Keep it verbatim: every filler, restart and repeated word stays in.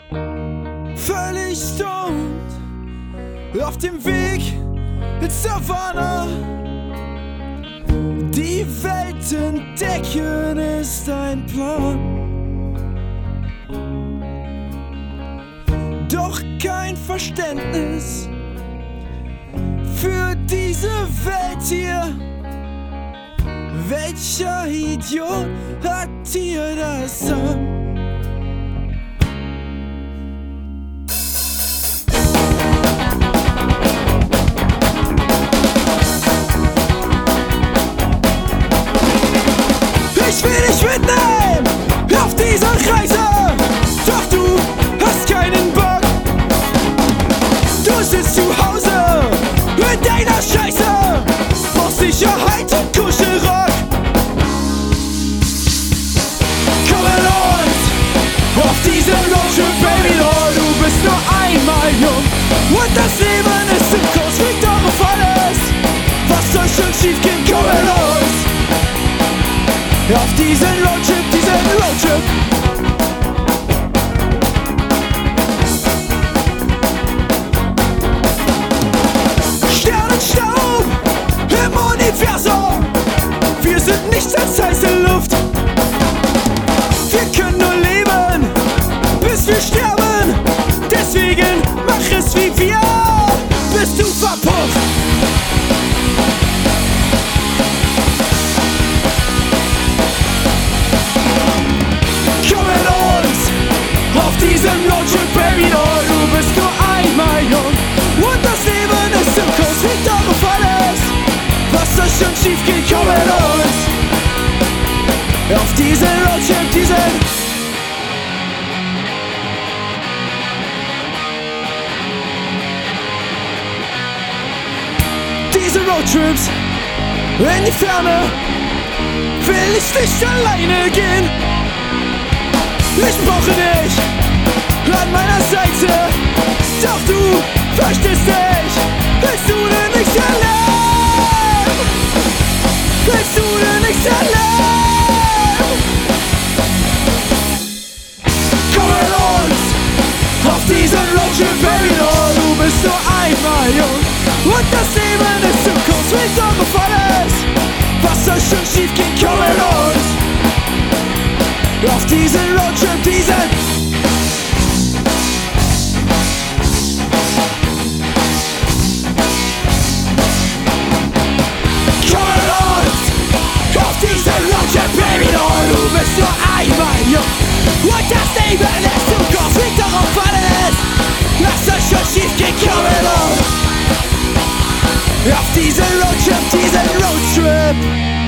völlig stoned, auf dem Weg ins Savannah. Die Welt entdecken ist ein Plan, doch kein Verständnis für diese Welt hier. Welcher Idiot hat dir das an? Ich will dich mitnehmen auf dieser Reise, doch du hast keinen Bock. Du sitzt zu Hause in deiner Scheiße, brauchst Sicherheit und Kuschelrock. Komm mit uns auf diesen Roadtrip, Baby, oh, du bist nur einmal jung und das Leben ist im Kurs, fliegt doch auf alles. Was soll schon schief gehen? Komm mit uns auf diesen Roadtrip, diesen Roadtrip. Sternenstaub im Universum, wir sind nichts als heiße Luft. Wir können nur leben, bis wir sterben. Deswegen mach es wie wir, bist du verpufft. Diesen Roadtrip, Baby, oh, du bist nur einmal jung und das Leben ist im Kurs, liegt doch auf alles. Was soll schon schief gehen? Komm mit uns auf diesen Roadtrip, diesen Diese Roadtrips in die Ferne, will ich nicht alleine gehen. Ich brauche dich an meiner Seite, doch du verstehst nicht. Willst du denn nicht erleben? Willst du denn nicht erleben? Komm mit uns auf diesen Roadtrip, Baby, oh, du bist nur einmal jung und das Leben ist im Kurs, fliegt doch auf alles. Was soll schon schief gehen? Komm mit uns auf diesen Roadtrip, diesen Baby, oh, du bist nur einmal jung und das Leben ist im Kurs, fliegt doch auf alles. Lass euch schon schief gehen, komm mit uns auf diesen Roadtrip, diesen Roadtrip.